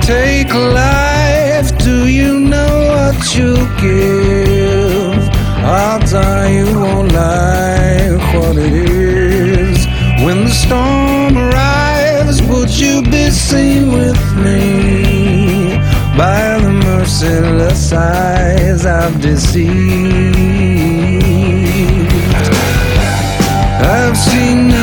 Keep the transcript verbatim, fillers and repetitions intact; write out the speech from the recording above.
take life, do you know what you give? Odds are you won't like what it is. When the storm arrives, would you be seen with me by the merciless eyes I've deceived? I've seen